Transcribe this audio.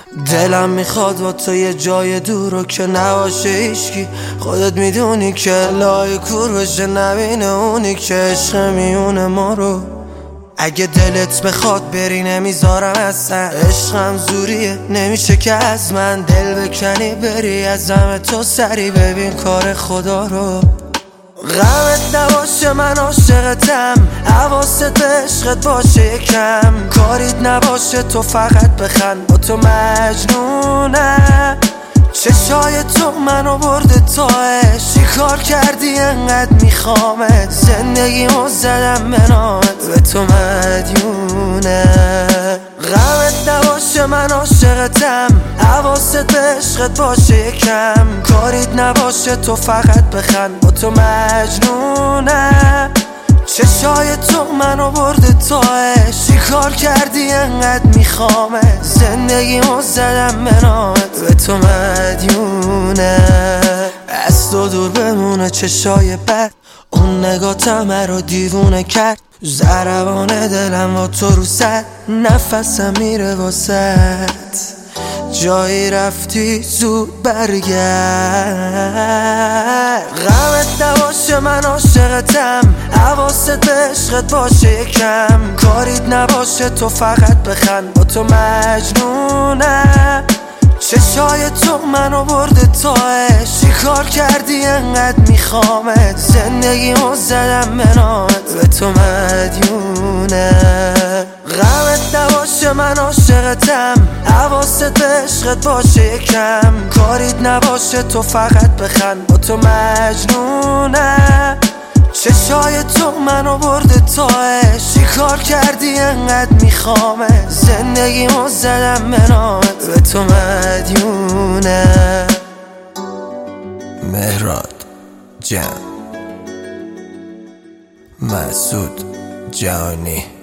دلم میخواد با تو یه جای دور رو که نباشه هیچکی. خودت میدونی که لای کور بشه نبینه اونی که عشق میونه ما رو. اگه دلت بخواد بری نمیذارم اصلا، عشقم زوریه نمیشه که از من دل بکنی بری از همه تو سری ببین کار خدا رو. غمت نباشه من عاشقتم، حواست به عشقت باشه یکم، کاریت نباشه تو فقط بخند با تو مجنونم. چشای تو منو برده تاش، چی کار کردی انقدر میخوامت، زندگیمو زدم به نامت به تو مدیونم. غمت نباشه من عاشقتم، حواست به عشقت باشه یکم، کاریت نباشه تو فقط بخند با تو مجنونم. چشای تو منو برده تاش، چی کار کردی انقدر میخوامت، زندگیمو زدم به نامت به تو مدیونم. از تو دور بمونه چشای بد، اون نگاتم رو دیوونه کرد، ضربان دلم با تو رو سد، نفسم میره واسد، جایی رفتی زود برگرد. غمت نباشه من عاشقتم، حواست به عشقت باشه یکم، کاریت نباشه تو فقط بخند با تو مجنونم. چشای تو منو برده تاش، چی کار کردی انقدر میخوامت، زندگیمو زدم به نامت به تو مدیونم. غمت نباشه من عاشقتم، حواست به عشقت باشه یکم، کاریت نباشه تو فقط بخند با تو مجنونم. چشای تو منو برده تاش، چی کار کردی انقدر میخوامت، زندگیمو زدم به نامت به تو مدیونم. مهراد جان، مسعود جانی.